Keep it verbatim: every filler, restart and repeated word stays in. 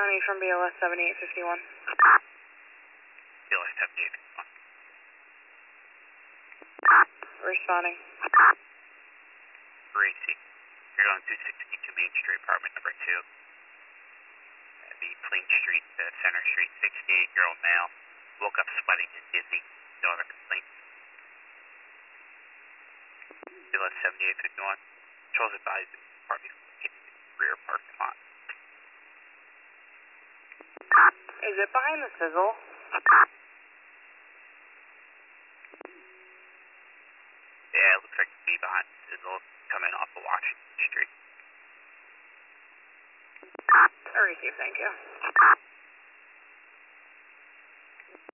County from B L S seventy-eight fifty-one. B L S seventy-eight fifty-one. Responding. Gracie, you're going to sixty-two Main Street, apartment number two. Uh, the Plain Street, uh, Center Street, sixty-eight-year-old male. Woke up sweating and dizzy. No other complaint. B L S seventy-eight fifty-one. Controls advised that the apartment is located in the rear parking lot. Is it behind the sizzle? Yeah, it looks like to be behind the sizzle coming off of Washington Street. I received, thank you.